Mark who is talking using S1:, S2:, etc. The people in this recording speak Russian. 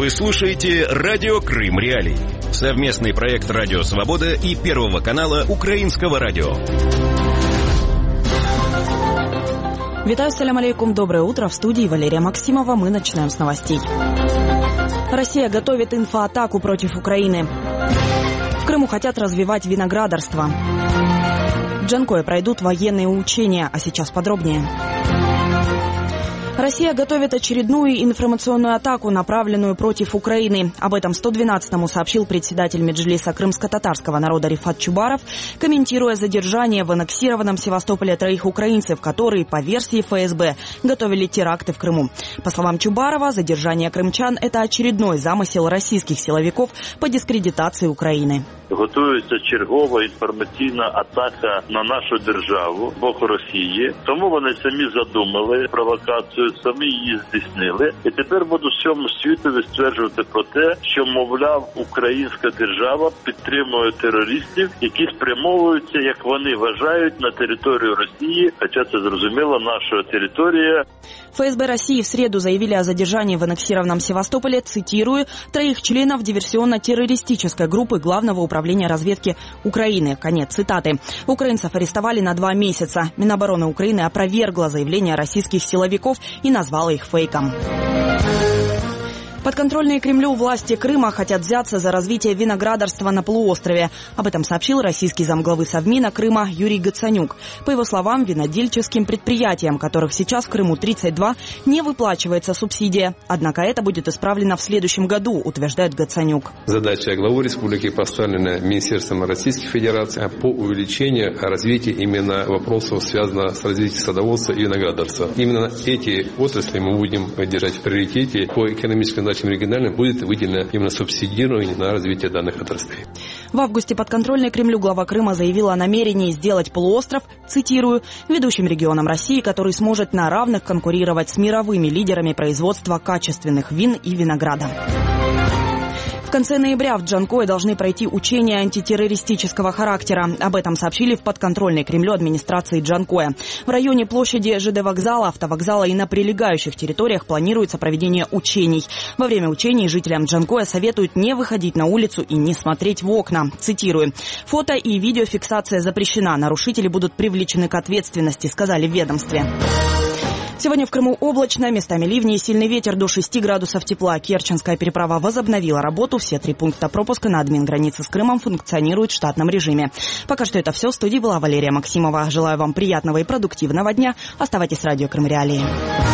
S1: Вы слушаете «Радио Крым Реалии». Совместный проект «Радио Свобода» и Первого канала Украинского радио.
S2: Витаю, салям алейкум, доброе утро. В студии Валерия Максимова. Мы начинаем с новостей. Россия готовит инфоатаку против Украины. В Крыму хотят развивать виноградарство. В Джанкое пройдут военные учения, а сейчас подробнее. Россия готовит очередную информационную атаку, направленную против Украины. Об этом 112-му сообщил председатель Меджлиса крымско-татарского народа Рифат Чубаров, комментируя задержание в аннексированном Севастополе 3 украинцев, которые, по версии ФСБ, готовили теракты в Крыму. По словам Чубарова, задержание крымчан – это очередной замысел российских силовиков по дискредитации України.
S3: Готується чергова інформаційна атака на нашу державу з боку Росії. Тому вони самі задумали провокацію, самі її здійснили. І тепер будуть всьому світові стверджувати про те, що, мовляв, українська держава підтримує терористів, які спрямовуються, як вони вважають, на територію Росії, хоча це, зрозуміло, наша територія.
S2: ФСБ России в среду заявили о задержании в аннексированном Севастополе, цитирую, 3 членов диверсионно-террористической группы Главного управления разведки Украины. Конец цитаты. Украинцев арестовали на 2 месяца. Минобороны Украины опровергла заявления российских силовиков и назвала их фейком. Подконтрольные Кремлю власти Крыма хотят взяться за развитие виноградарства на полуострове. Об этом сообщил российский замглавы Совмина Крыма Юрий Гацанюк. По его словам, винодельческим предприятиям, которых сейчас в Крыму 32, не выплачивается субсидия. Однако это будет исправлено в следующем году, утверждает Гацанюк.
S4: Задача главы республики поставлена Министерством Российской Федерации по увеличению развития именно вопросов, связанных с развитием садоводства и виноградарства. Именно эти отрасли мы будем держать в приоритете по экономическому регионально будет выделено именно субсидирование на развитие данных отраслей.
S2: В августе подконтрольный Кремлю глава Крыма заявила о намерении сделать полуостров, цитирую, ведущим регионом России, который сможет на равных конкурировать с мировыми лидерами производства качественных вин и винограда. В конце ноября в Джанкое должны пройти учения антитеррористического характера. Об этом сообщили в подконтрольной Кремлю администрации Джанкое. В районе площади ЖД вокзала, автовокзала и на прилегающих территориях планируется проведение учений. Во время учений жителям Джанкое советуют не выходить на улицу и не смотреть в окна. Цитирую. Фото и видеофиксация запрещена. Нарушители будут привлечены к ответственности, сказали в ведомстве. Сегодня в Крыму облачно, местами ливни и сильный ветер до 6 градусов тепла. Керченская переправа возобновила работу. Все 3 пункта пропуска на админгранице с Крымом функционируют в штатном режиме. Пока что это все. В студии была Валерия Максимова. Желаю вам приятного и продуктивного дня. Оставайтесь с радио Крым Реалии.